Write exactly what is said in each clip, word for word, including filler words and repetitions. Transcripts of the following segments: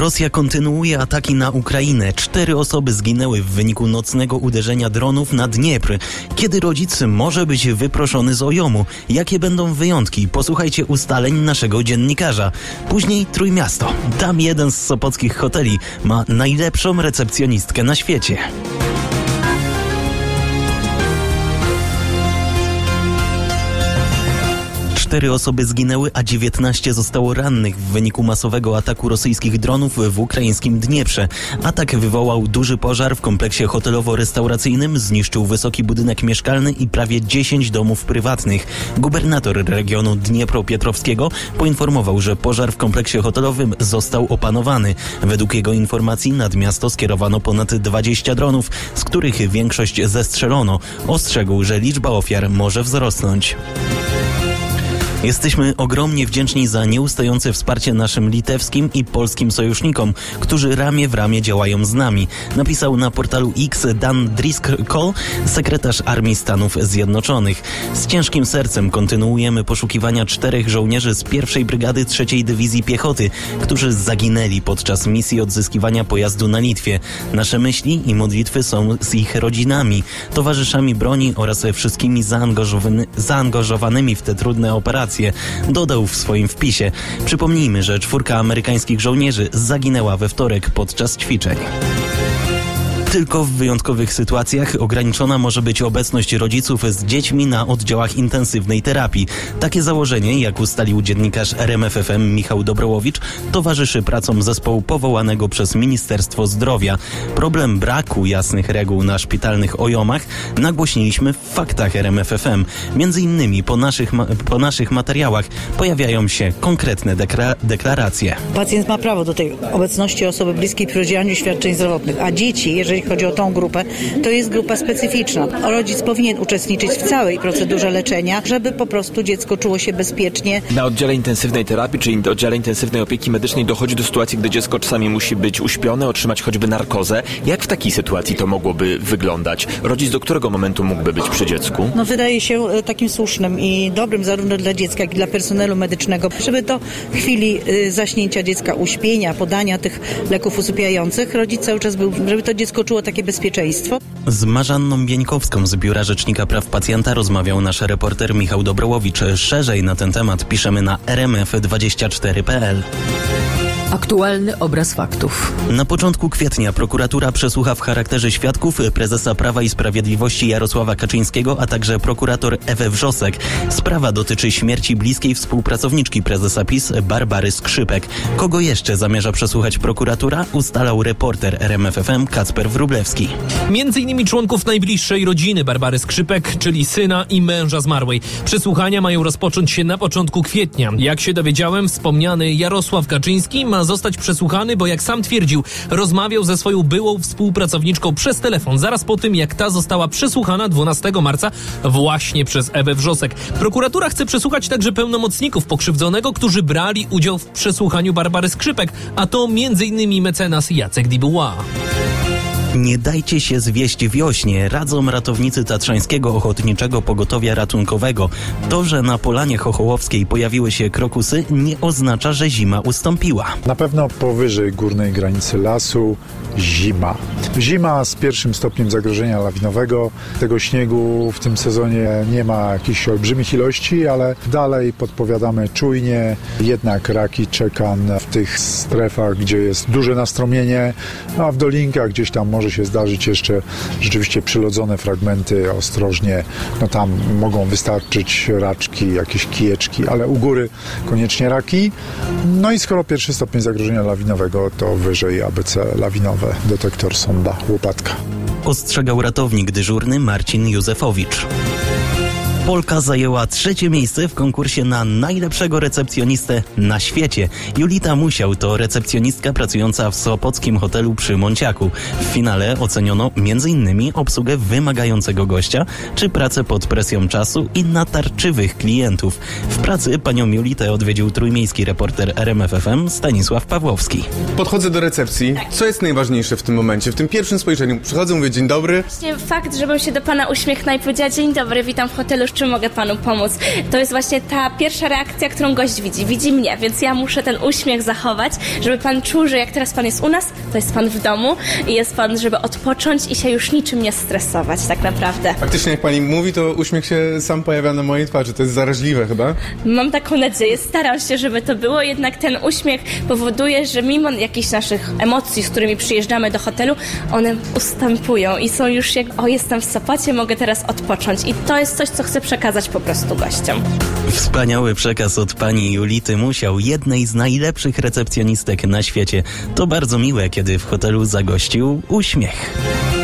Rosja kontynuuje ataki na Ukrainę. Cztery osoby zginęły w wyniku nocnego uderzenia dronów na Dniepr. Kiedy rodzic może być wyproszony z O J O M-u? Jakie będą wyjątki? Posłuchajcie ustaleń naszego dziennikarza. Później Trójmiasto. Tam jeden z sopockich hoteli ma najlepszą recepcjonistkę na świecie. Cztery osoby zginęły, a dziewiętnaście zostało rannych w wyniku masowego ataku rosyjskich dronów w ukraińskim Dnieprze. Atak wywołał duży pożar w kompleksie hotelowo-restauracyjnym, zniszczył wysoki budynek mieszkalny i prawie dziesięć domów prywatnych. Gubernator regionu Dniepropietrowskiego poinformował, że pożar w kompleksie hotelowym został opanowany. Według jego informacji nad miasto skierowano ponad dwadzieścia dronów, z których większość zestrzelono. Ostrzegł, że liczba ofiar może wzrosnąć. Jesteśmy ogromnie wdzięczni za nieustające wsparcie naszym litewskim i polskim sojusznikom, którzy ramię w ramię działają z nami, napisał na portalu X Dan Driscoll, sekretarz Armii Stanów Zjednoczonych. Z ciężkim sercem kontynuujemy poszukiwania czterech żołnierzy z pierwszej Brygady trzeciej Dywizji Piechoty, którzy zaginęli podczas misji odzyskiwania pojazdu na Litwie. Nasze myśli i modlitwy są z ich rodzinami, towarzyszami broni oraz wszystkimi zaangażowany, zaangażowanymi w te trudne operacje. Dodał w swoim wpisie. Przypomnijmy, że czwórka amerykańskich żołnierzy zaginęła we wtorek podczas ćwiczeń. Tylko w wyjątkowych sytuacjach ograniczona może być obecność rodziców z dziećmi na oddziałach intensywnej terapii. Takie założenie, jak ustalił dziennikarz R M F F M Michał Dobrołowicz, towarzyszy pracom zespołu powołanego przez Ministerstwo Zdrowia. Problem braku jasnych reguł na szpitalnych O J O M-ach nagłośniliśmy w faktach R M F F M. Między innymi po naszych, ma- po naszych materiałach pojawiają się konkretne dekra- deklaracje. Pacjent ma prawo do tej obecności osoby bliskiej przy udzielaniu świadczeń zdrowotnych, a dzieci, jeżeli chodzi o tą grupę, to jest grupa specyficzna. Rodzic powinien uczestniczyć w całej procedurze leczenia, żeby po prostu dziecko czuło się bezpiecznie. Na oddziale intensywnej terapii, czy oddziale intensywnej opieki medycznej dochodzi do sytuacji, gdy dziecko czasami musi być uśpione, otrzymać choćby narkozę. Jak w takiej sytuacji to mogłoby wyglądać? Rodzic do którego momentu mógłby być przy dziecku? No wydaje się takim słusznym i dobrym zarówno dla dziecka, jak i dla personelu medycznego, żeby do chwili zaśnięcia dziecka, uśpienia, podania tych leków usypiających, rodzic cały czas był, żeby to dziecko czuło takie bezpieczeństwo. Z Marzanną Bieńkowską z Biura Rzecznika Praw Pacjenta rozmawiał nasz reporter Michał Dobrołowicz. Szerzej na ten temat piszemy na r m f dwadzieścia cztery kropka p l. Aktualny obraz faktów. Na początku kwietnia prokuratura przesłucha w charakterze świadków prezesa Prawa i Sprawiedliwości Jarosława Kaczyńskiego, a także prokurator Ewę Wrzosek. Sprawa dotyczy śmierci bliskiej współpracowniczki prezesa PiS Barbary Skrzypek. Kogo jeszcze zamierza przesłuchać prokuratura? Ustalał reporter R M F F M Kacper Wróblewski. Między innymi członków najbliższej rodziny Barbary Skrzypek, czyli syna i męża zmarłej. Przesłuchania mają rozpocząć się na początku kwietnia. Jak się dowiedziałem, wspomniany Jarosław Kaczyński ma zostać przesłuchany, bo jak sam twierdził, rozmawiał ze swoją byłą współpracowniczką przez telefon zaraz po tym, jak ta została przesłuchana dwunastego marca właśnie przez Ewę Wrzosek. Prokuratura chce przesłuchać także pełnomocników pokrzywdzonego, którzy brali udział w przesłuchaniu Barbary Skrzypek, a to między innymi mecenas Jacek Dibuła. Nie dajcie się zwieść wiośnie, radzą ratownicy Tatrzańskiego Ochotniczego Pogotowia Ratunkowego. To, że na Polanie Chochołowskiej pojawiły się krokusy, nie oznacza, że zima ustąpiła. Na pewno powyżej górnej granicy lasu zima. Zima z pierwszym stopniem zagrożenia lawinowego. Tego śniegu w tym sezonie nie ma jakichś olbrzymich ilości, ale dalej podpowiadamy czujnie. Jednak raki czekan w tych strefach, gdzie jest duże nastromienie, a w dolinkach gdzieś tam może się zdarzyć jeszcze rzeczywiście przylodzone fragmenty, ostrożnie, no tam mogą wystarczyć raczki, jakieś kijeczki, ale u góry koniecznie raki. No i skoro pierwszy stopień zagrożenia lawinowego, to wyżej A B C lawinowe, detektor, sonda, łopatka. Ostrzegał ratownik dyżurny Marcin Józefowicz. Polka zajęła trzecie miejsce w konkursie na najlepszego recepcjonistę na świecie. Julita Musiał to recepcjonistka pracująca w sopockim hotelu przy Monciaku. W finale oceniono między innymi obsługę wymagającego gościa, czy pracę pod presją czasu i natarczywych klientów. W pracy panią Julitę odwiedził trójmiejski reporter R M F F M Stanisław Pawłowski. Podchodzę do recepcji. Co jest najważniejsze w tym momencie? W tym pierwszym spojrzeniu przychodzę, mówię dzień dobry. Właśnie fakt, żebym się do pana uśmiechnęła i powiedziała dzień dobry, witam w hotelu czym mogę panu pomóc? To jest właśnie ta pierwsza reakcja, którą gość widzi. Widzi mnie, więc ja muszę ten uśmiech zachować, żeby pan czuł, że jak teraz pan jest u nas, to jest pan w domu i jest pan, żeby odpocząć i się już niczym nie stresować tak naprawdę. Faktycznie jak pani mówi, to uśmiech się sam pojawia na mojej twarzy. To jest zaraźliwe chyba. Mam taką nadzieję, staram się, żeby to było, jednak ten uśmiech powoduje, że mimo jakichś naszych emocji, z którymi przyjeżdżamy do hotelu, one ustępują i są już jak, o, jestem w Sopocie, mogę teraz odpocząć. I to jest coś, co chcę przekazać po prostu gościom. Wspaniały przekaz od pani Julity Musiał, jednej z najlepszych recepcjonistek na świecie. To bardzo miłe, kiedy w hotelu zagościł uśmiech.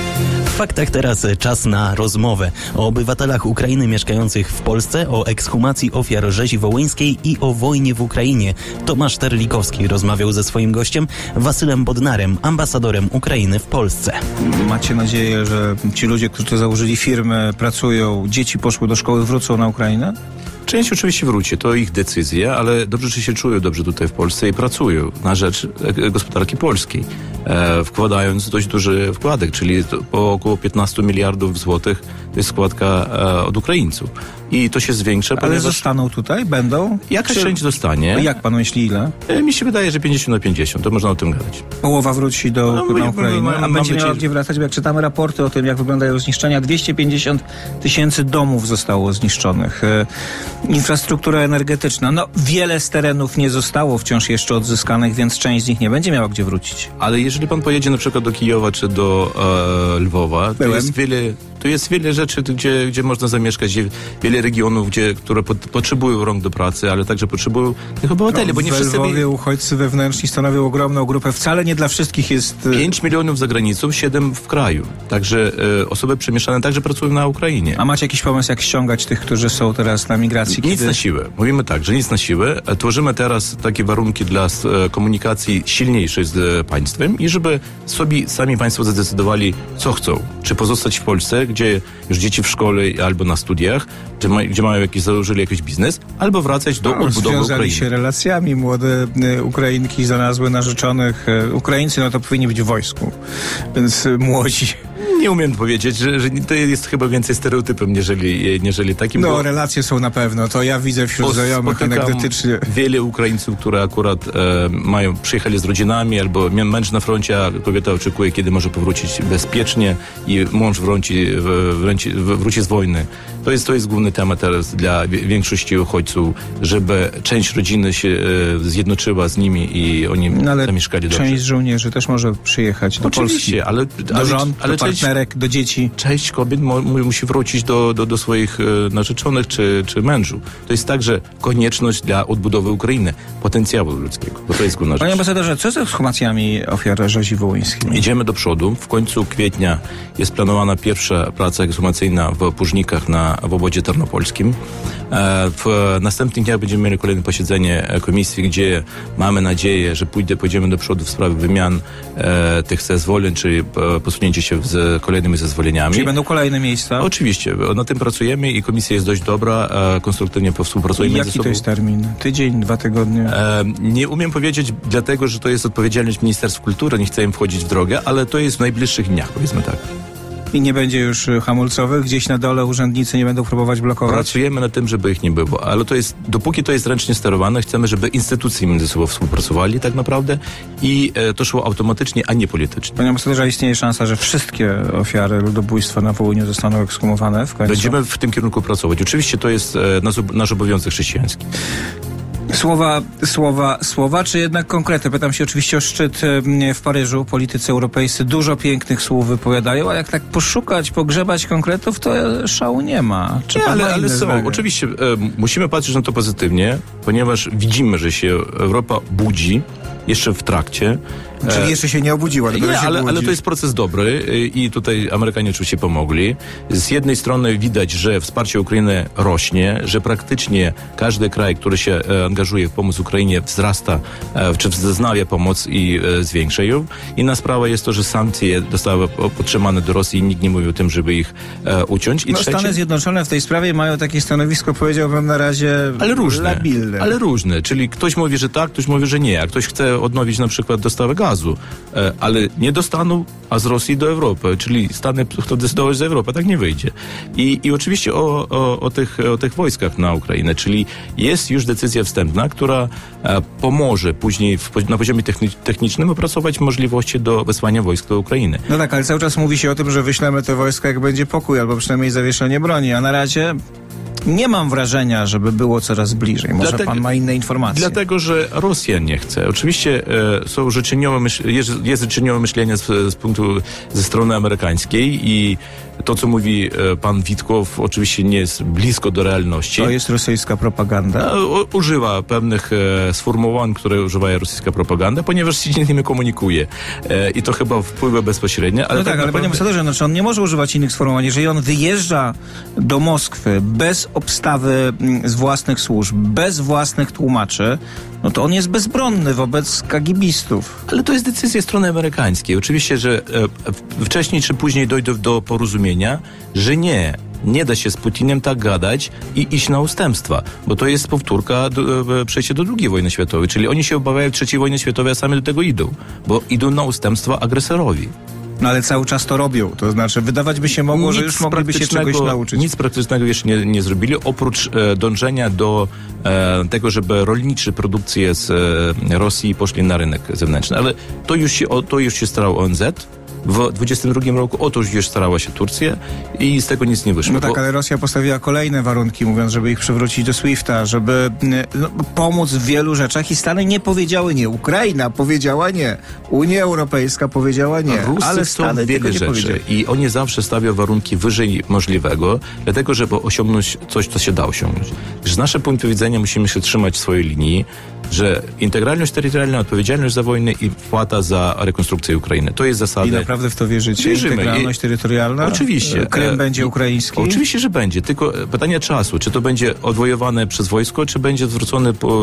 W faktach teraz czas na rozmowę o obywatelach Ukrainy mieszkających w Polsce, o ekshumacji ofiar rzezi wołyńskiej i o wojnie w Ukrainie. Tomasz Terlikowski rozmawiał ze swoim gościem, Wasylem Bodnarem, ambasadorem Ukrainy w Polsce. Macie nadzieję, że ci ludzie, którzy założyli firmy, pracują, dzieci poszły do szkoły, wrócą na Ukrainę? Część oczywiście wróci, to ich decyzja, ale dobrze, że się czują dobrze tutaj w Polsce i pracują na rzecz gospodarki polskiej, e, wkładając dość duży wkładek, czyli po około piętnaście miliardów złotych to jest składka e, od Ukraińców. I to się zwiększa. Ale ponieważ zostaną tutaj? Będą? Jakaś Czy... część zostanie. Jak pan myśli, ile? E, mi się wydaje, że pięćdziesiąt na pięćdziesiąt, to można o tym gadać. Połowa wróci do no, na Ukrainę, mam, a mam będzie nadzieję, miała gdzie wracać, bo jak czytamy raporty o tym, jak wyglądają zniszczenia, dwieście pięćdziesiąt tysięcy domów zostało zniszczonych. E, infrastruktura energetyczna, no wiele z terenów nie zostało wciąż jeszcze odzyskanych, więc część z nich nie będzie miała gdzie wrócić. Ale jeżeli pan pojedzie na przykład do Kijowa czy do e, Lwowa, to jest wiele... Tu jest wiele rzeczy, gdzie, gdzie można zamieszkać, wiele regionów, gdzie, które pod, potrzebują rąk do pracy, ale także potrzebują tych obywateli, no, bo nie w wszyscy... Lwowie uchodźcy wewnętrzni stanowią ogromną grupę. Wcale nie dla wszystkich jest... pięć milionów za granicą, siedem w kraju. Także e, osoby przemieszczane także pracują na Ukrainie. A macie jakiś pomysł, jak ściągać tych, którzy są teraz na migracji? Nic kiedy... na siłę. Mówimy tak, że nic na siłę. Tworzymy teraz takie warunki dla e, komunikacji silniejszej z e, państwem i żeby sobie sami państwo zadecydowali, co chcą. Czy pozostać w Polsce, gdzie już dzieci w szkole albo na studiach, gdzie, ma, gdzie mają jakiś, założyli jakiś biznes, albo wracać do no, odbudowy związali Ukrainy. się relacjami. Młode y, Ukrainki znalazły narzeczonych. Y, Ukraińcy, no to powinni być w wojsku. Więc y, młodzi... Nie umiem powiedzieć, że, że to jest chyba więcej stereotypem, niżeli, niżeli takim. No, bo... relacje są na pewno. To ja widzę wśród znajomych anegdotycznie. Wiele Ukraińców, które akurat e, mają, przyjechali z rodzinami, albo męż na froncie, a kobieta oczekuje, kiedy może powrócić bezpiecznie i mąż wróci, wróci, wróci z wojny. To jest, to jest główny temat teraz dla większości uchodźców, żeby część rodziny się e, zjednoczyła z nimi i oni no, ale zamieszkali dobrze. Część żołnierzy też może przyjechać do Oczywiście, Polski. ale, do ale, żon, ale do partnerek, do dzieci. Część kobiet mo, musi wrócić do, do, do swoich e, narzeczonych czy, czy mężów. To jest także konieczność dla odbudowy Ukrainy, potencjału ludzkiego. Bo to jest główna rzecz. Panie ambasadorze, co z ekshumacjami ofiar rzezi wołyńskiej? Idziemy do przodu. W końcu kwietnia jest planowana pierwsza praca ekshumacyjna w Późnikach na w obwodzie tarnopolskim. W następnych dniach będziemy mieli kolejne posiedzenie komisji, gdzie mamy nadzieję, że pójdę, pójdziemy do przodu w sprawie wymian e, tych zezwoleń, czy e, posunięcie się z kolejnymi zezwoleniami. Czyli będą kolejne miejsca? Oczywiście. Na tym pracujemy i komisja jest dość dobra. E, konstruktywnie współpracujemy I jaki ze sobą. to jest termin? Tydzień, dwa tygodnie? E, nie umiem powiedzieć, dlatego, że to jest odpowiedzialność Ministerstwa Kultury. Nie chcę im wchodzić w drogę, ale to jest w najbliższych dniach, powiedzmy tak. I nie będzie już hamulcowych? Gdzieś na dole urzędnicy nie będą próbować blokować? Pracujemy nad tym, żeby ich nie było, ale to jest, dopóki to jest ręcznie sterowane, chcemy, żeby instytucje między sobą współpracowali tak naprawdę i e, to szło automatycznie, a nie politycznie. Panie ambasadorze, istnieje szansa, że wszystkie ofiary ludobójstwa na Wołyniu zostaną ekshumowane w końcu? Będziemy w tym kierunku pracować. Oczywiście to jest e, nasz, nasz obowiązek chrześcijański. Słowa, słowa, słowa, czy jednak konkrety? Pytam się oczywiście o szczyt w Paryżu. Politycy europejscy dużo pięknych słów wypowiadają, a jak tak poszukać, pogrzebać konkretów, to szału nie ma. Czy nie, ale, ale są. Zdanie? Oczywiście e, musimy patrzeć na to pozytywnie, ponieważ widzimy, że się Europa budzi jeszcze w trakcie. Czyli jeszcze się nie obudziła. Nie, się ale, ale to jest proces dobry i tutaj Amerykanie oczywiście pomogli. Z jednej strony widać, że wsparcie Ukrainy rośnie, że praktycznie każdy kraj, który się angażuje w pomoc Ukrainie, wzrasta, czy wznawia pomoc i zwiększa ją. Inna sprawa jest to, że sankcje zostały podtrzymane do Rosji i nikt nie mówi o tym, żeby ich uciąć. I no, trzecie... Stany Zjednoczone w tej sprawie mają takie stanowisko, powiedziałbym na razie ale różne, labilne. Ale różne, czyli ktoś mówi, że tak, ktoś mówi, że nie, a ktoś chce odnowić na przykład dostawę gazu. gazu, ale nie do Stanów, a z Rosji do Europy, czyli Stany chcą decydować za Europę, tak nie wyjdzie. I, i oczywiście o, o, o, tych, o tych wojskach na Ukrainę, czyli jest już decyzja wstępna, która e, pomoże później w, na poziomie techni- technicznym opracować możliwości do wysłania wojsk do Ukrainy. No tak, ale cały czas mówi się o tym, że wyślemy te wojska, jak będzie pokój, albo przynajmniej zawieszenie broni, a na razie nie mam wrażenia, żeby było coraz bliżej. Może Dlatego, pan ma inne informacje. Dlatego, że Rosja nie chce. Oczywiście e, są życzeniowe myśl, jest, jest życzeniowe myślenie z, z punktu, ze strony amerykańskiej i to, co mówi e, pan Witkow, oczywiście nie jest blisko do realności. To jest rosyjska propaganda? E, u, używa pewnych e, sformułowań, które używa rosyjska propaganda, ponieważ się z nimi komunikuje. E, I to chyba wpływa bezpośrednio. Ale no tak, tak ale naprawdę... panie ambasadorze, znaczy on nie może używać innych sformułowań. Jeżeli on wyjeżdża do Moskwy bez obstawy z własnych służb, bez własnych tłumaczy, no to on jest bezbronny wobec kagibistów. Ale to jest decyzja strony amerykańskiej. Oczywiście, że e, wcześniej czy później dojdą do porozumienia, że nie. Nie da się z Putinem tak gadać i iść na ustępstwa, bo to jest powtórka do, przejście do drugiej wojny światowej, czyli oni się obawiają trzeciej wojny światowej, a sami do tego idą, bo idą na ustępstwa agresorowi. No ale cały czas to robią, to znaczy wydawać by się mogło, nic że już mogliby się czegoś nauczyć. Nic praktycznego jeszcze nie, nie zrobili, oprócz e, dążenia do e, tego, żeby rolniczy produkcje z e, Rosji poszli na rynek zewnętrzny, ale to już się, o, to już się starał O N Z. W dwudziestym drugim roku o to już starała się Turcja i z tego nic nie wyszło. No tak, bo... ale Rosja postawiła kolejne warunki, mówiąc, żeby ich przywrócić do SWIFT-a, żeby no, pomóc w wielu rzeczach i Stany nie powiedziały nie. Ukraina powiedziała nie. Unia Europejska powiedziała nie. Ruscy ale Stany wiele nie rzeczy powiedzieli. I oni zawsze stawiają warunki wyżej możliwego, dlatego żeby osiągnąć coś, co się da osiągnąć. Z naszego punktu widzenia musimy się trzymać swojej linii, że integralność terytorialna, odpowiedzialność za wojnę i wpłata za rekonstrukcję Ukrainy. To jest zasada. I naprawdę w to wierzycie? Wierzymy. Integralność I... Terytorialna? Oczywiście. Krym e... będzie ukraiński? Oczywiście, że będzie. Tylko pytanie czasu. Czy to będzie odwojowane przez wojsko, czy będzie zwrócone po,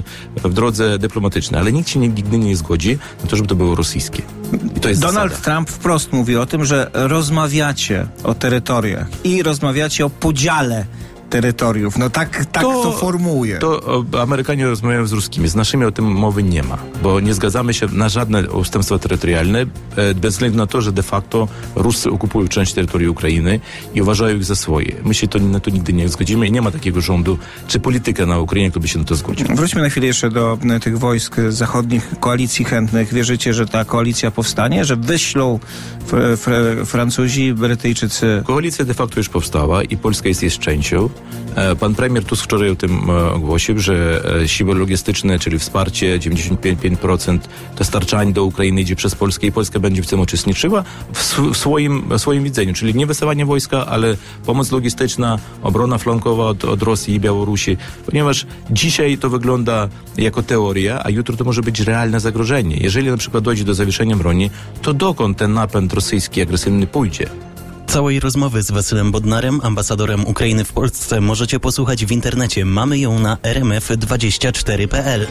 w drodze dyplomatycznej. Ale nikt się nigdy nie zgodzi na to, żeby to było rosyjskie. I to jest Donald zasada. Trump wprost mówi o tym, że rozmawiacie o terytoriach i rozmawiacie o podziale terytoriów. No tak, tak to, to formułuje. To Amerykanie rozmawiają z ruskimi. Z naszymi o tym mowy nie ma, bo nie zgadzamy się na żadne ustępstwa terytorialne, bez względu na to, że de facto Ruscy okupują część terytorium Ukrainy i uważają ich za swoje. My się to, na to nigdy nie zgodzimy i nie ma takiego rządu czy polityka na Ukrainie, kto by się na to zgodził. Wróćmy na chwilę jeszcze do tych wojsk zachodnich, koalicji chętnych. Wierzycie, że ta koalicja powstanie, że wyślą fr- fr- Francuzi, Brytyjczycy? Koalicja de facto już powstała i Polska jest jej częścią. Pan premier Tusk wczoraj o tym ogłosił, że siły logistyczne, czyli wsparcie dziewięćdziesiąt pięć procent dostarczania do Ukrainy idzie przez Polskę i Polska będzie w tym uczestniczyła w, w, swoim, w swoim widzeniu, czyli nie wysyłanie wojska, ale pomoc logistyczna, obrona flankowa od, od Rosji i Białorusi, ponieważ dzisiaj to wygląda jako teoria, a jutro to może być realne zagrożenie. Jeżeli na przykład dojdzie do zawieszenia broni, to dokąd ten napęd rosyjski agresywny pójdzie? Całej rozmowy z Wasylem Bodnarem, ambasadorem Ukrainy w Polsce, możecie posłuchać w internecie. Mamy ją na r m f dwadzieścia cztery kropka p l.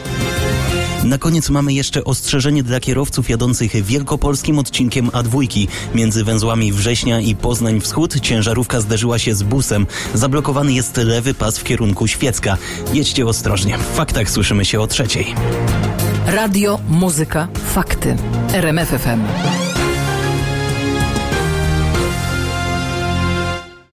Na koniec mamy jeszcze ostrzeżenie dla kierowców jadących wielkopolskim odcinkiem A dwa. Między węzłami Września i Poznań Wschód ciężarówka zderzyła się z busem. Zablokowany jest lewy pas w kierunku Świecka. Jedźcie ostrożnie. W faktach słyszymy się o trzeciej. Radio, muzyka, fakty. R M F F M.